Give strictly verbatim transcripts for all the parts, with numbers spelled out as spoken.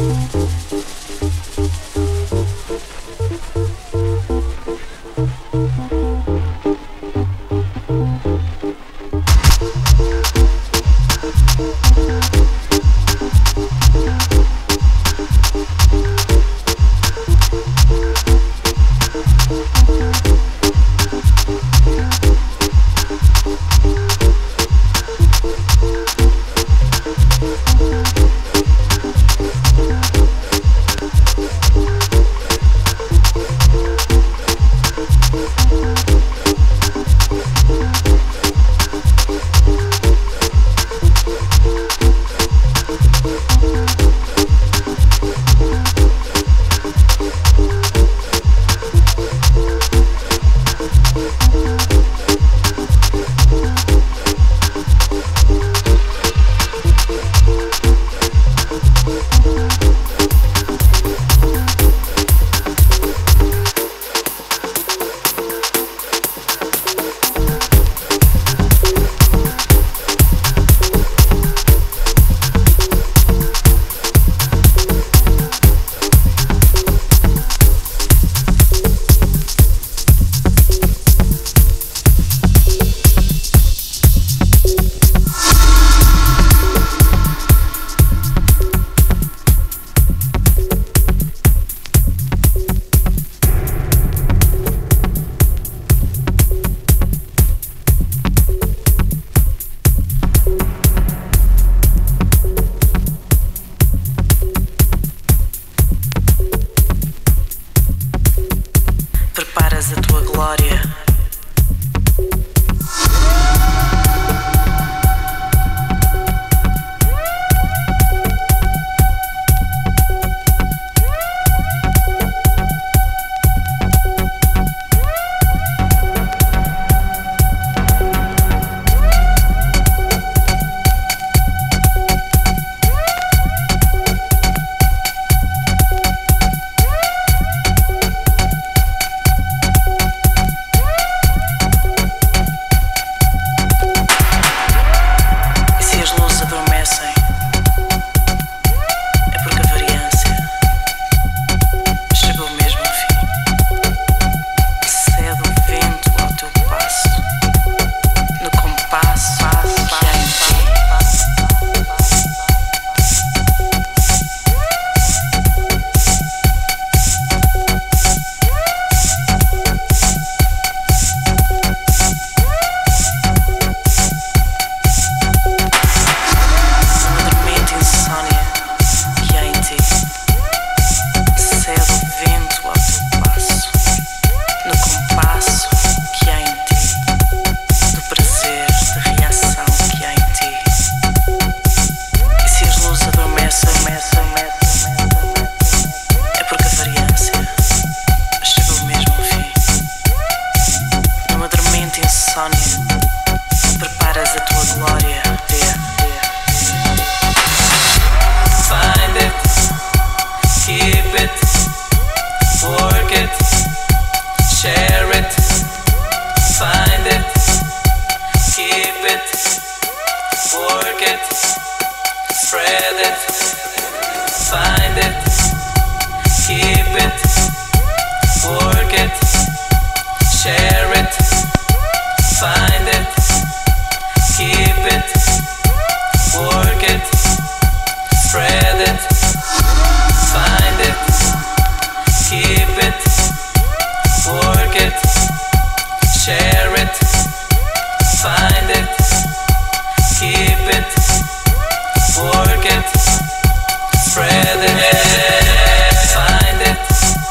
Spread it, find it.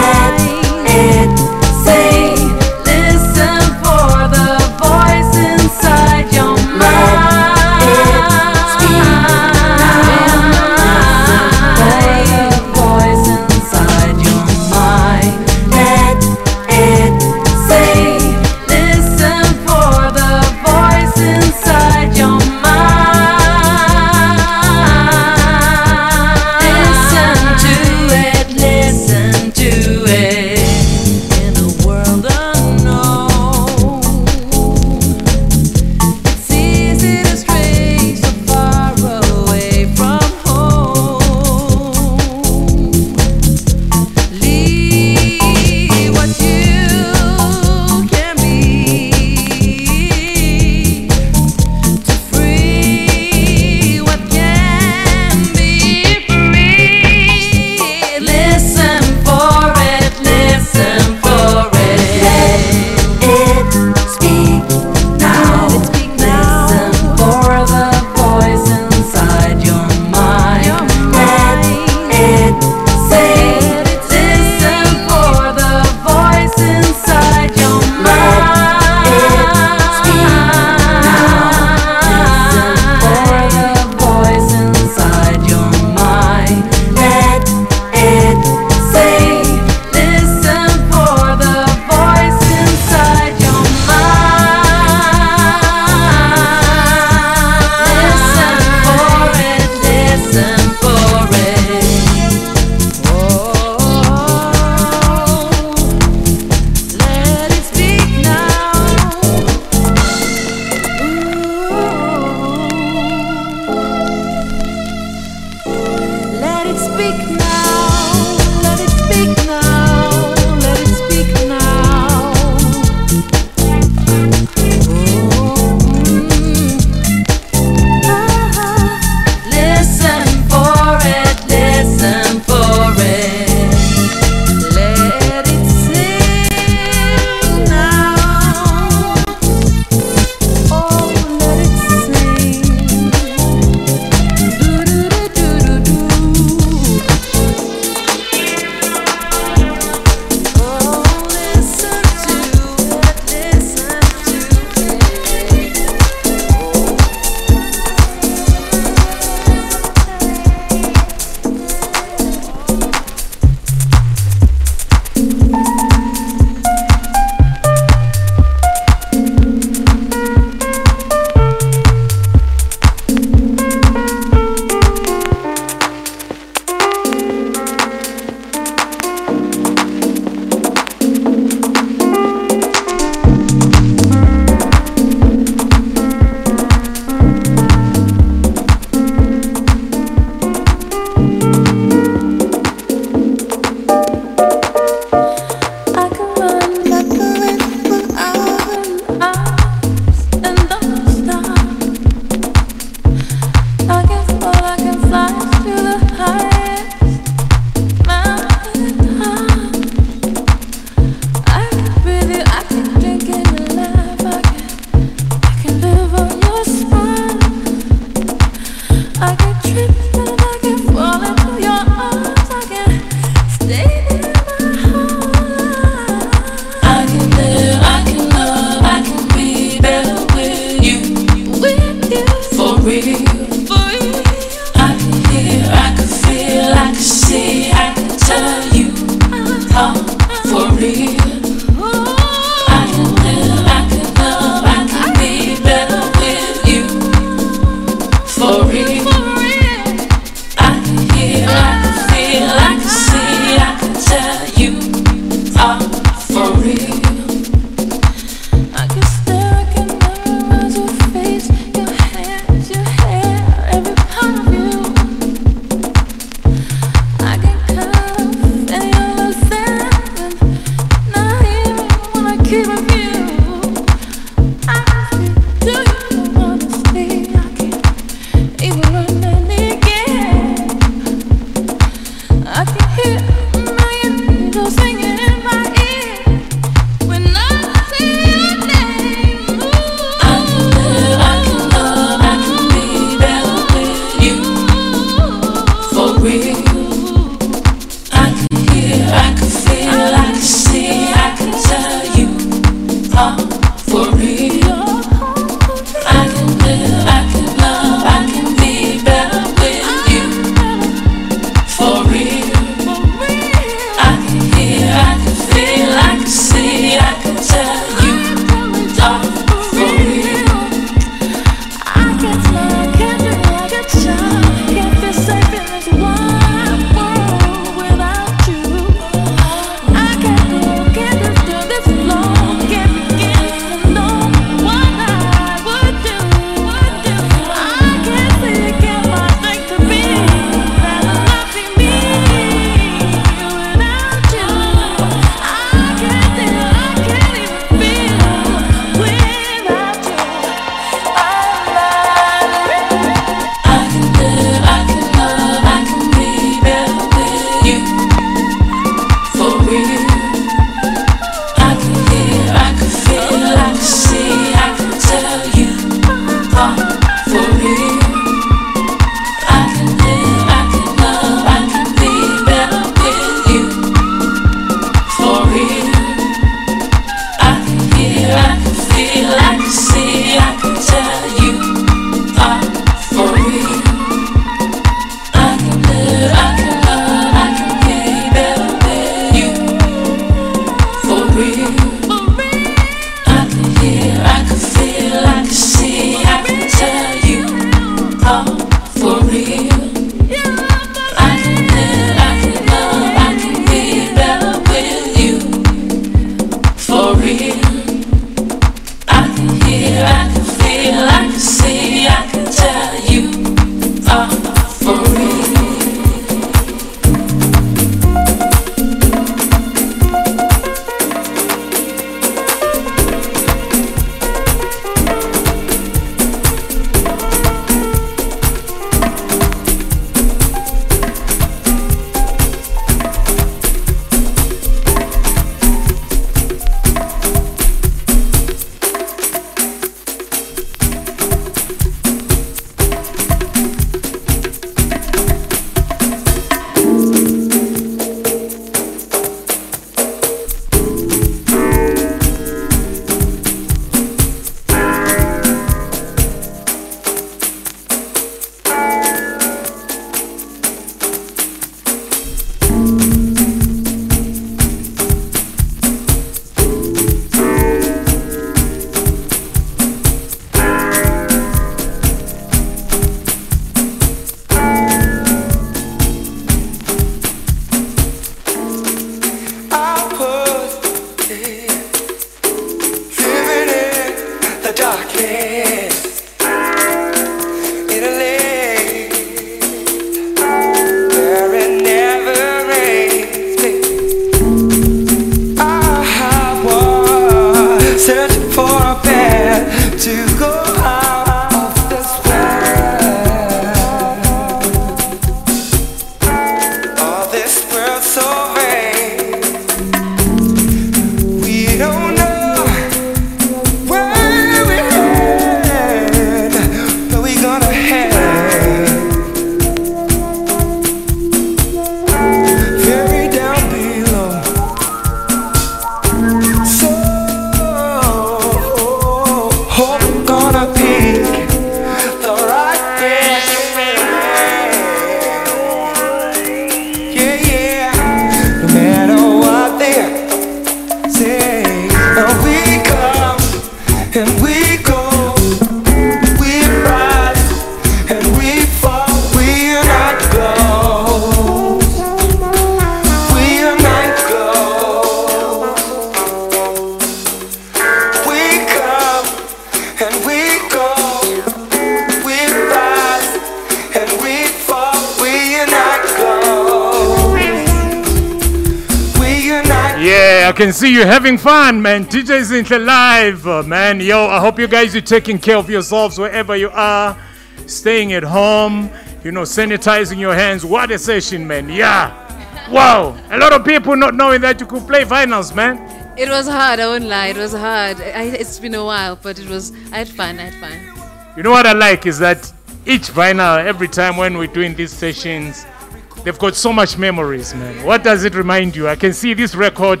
I can see you having fun, man. D J Zinhle live, uh, man. Yo, I hope you guys are taking care of yourselves wherever you are. Staying at home, you know, sanitizing your hands. What a session, man. Yeah. Wow. A lot of people not knowing that you could play finals, man. It was hard, I won't lie. It was hard. I, it's been a while, but it was, I had fun, I had fun. You know what I like is that each vinyl, every time when we're doing these sessions, they've got so much memories, man. What does it remind you? I can see this record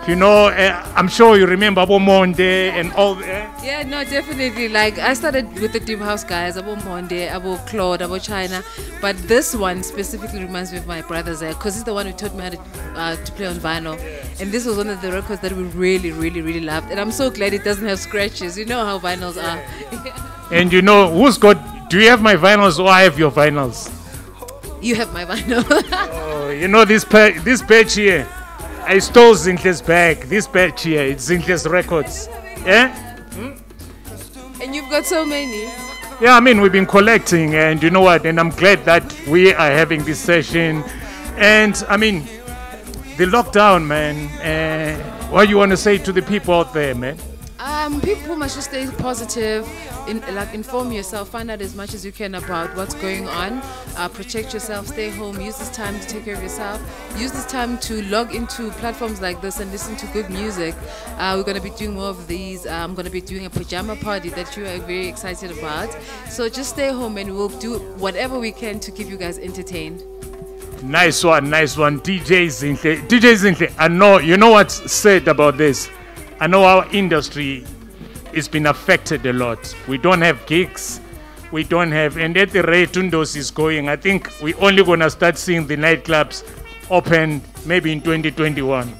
You know, uh, I'm sure you remember Abo Monde and all. Uh, Yeah, no, definitely. Like, I started with the Deep House guys, Abo Monde, Abo Claude, Abo China. But this one specifically reminds me of my brother Zach, because he's the one who taught me how to, uh, to play on vinyl. And this was one of the records that we really, really, really loved. And I'm so glad it doesn't have scratches. You know how vinyls are. and you know, who's got, do you have my vinyls or I have your vinyls? You have my vinyl. Oh, you know, this, pa- this patch here, I stole Zinhle's bag. This patch here, it's Zinhle's records. Yeah? And you've got so many. Yeah, I mean, we've been collecting, and you know what? And I'm glad that we are having this session. And I mean, the lockdown, man. Uh, what do you want to say to the people out there, man? Um, people must just stay positive, in, like inform yourself, find out as much as you can about what's going on, uh, protect yourself, stay home, use this time to take care of yourself, use this time to log into platforms like this and listen to good music. Uh, we're going to be doing more of these. Uh, I'm going to be doing a pajama party that you are very excited about. So just stay home and we'll do whatever we can to keep you guys entertained. Nice one, nice one. D J Zinhle. D J Zinhle, I know, you know what's said about this? I know our industry has been affected a lot. We don't have gigs. We don't have, and at the rate Undos is going, I think we're only going to start seeing the nightclubs open maybe in twenty twenty-one.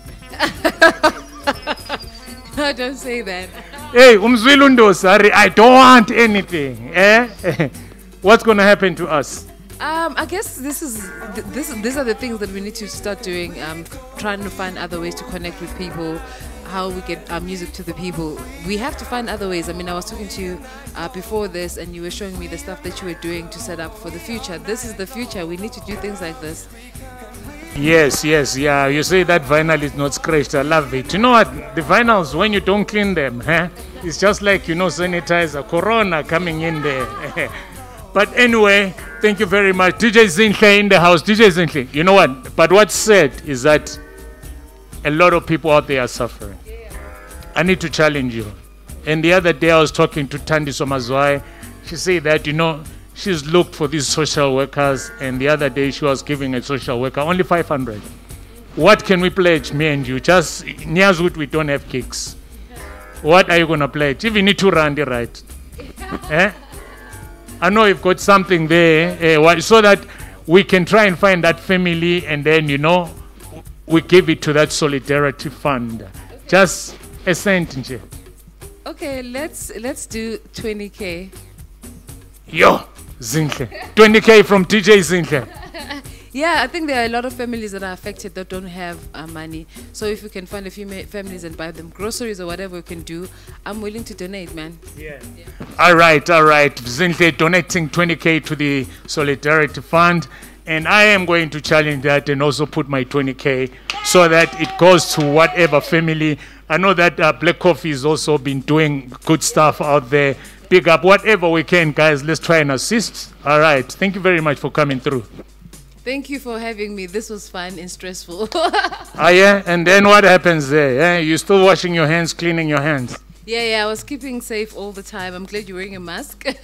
No, don't say that. Hey, Umzwil Undos, sorry, I don't want anything. Eh? What's going to happen to us? Um, I guess this is th- this. These are the things that we need to start doing. Um, trying to find other ways to connect with people, how we get our music to the people. We have to find other ways. I mean, I was talking to you uh, before this, and you were showing me the stuff that you were doing to set up for the future. This is the future. We need to do things like this. Yes, yes, yeah. You say that vinyl is not scratched. I love it. You know what? The vinyls, when you don't clean them, huh? It's just like, you know, sanitizer, corona coming in there. But anyway, thank you very much. D J Zinhle in the house. D J Zinhle, you know what? But what's said is that a lot of people out there are suffering. I need to challenge you. And the other day I was talking to Tandi Somazwai. She said that, you know, she's looked for these social workers, and the other day she was giving a social worker only five hundred. What can we pledge, me and you? Just, Nyazut, we don't have gigs. What are you going to pledge? If you need to run the right. Eh? I know you've got something there, uh, so that we can try and find that family, and then, you know, we give it to that solidarity fund. Just a cent. Nje. Okay, let's let's do twenty K. Yo, Zinhle. twenty K from D J Zinhle. Yeah, I think there are a lot of families that are affected that don't have uh, money. So if we can find a few ma- families and buy them groceries or whatever we can do, I'm willing to donate, man. Yeah. yeah. All right, all right. Zinhle donating twenty K to the Solidarity Fund. And I am going to challenge that and also put my twenty K so that it goes to whatever family. I know that uh, Black Coffee has also been doing good stuff out there. Pick up whatever we can, guys. Let's try and assist. All right. Thank you very much for coming through. Thank you for having me. This was fun and stressful. Ah, yeah? And then what happens there? Yeah? You're still washing your hands, cleaning your hands? Yeah, yeah, I was keeping safe all the time. I'm glad you're wearing a mask.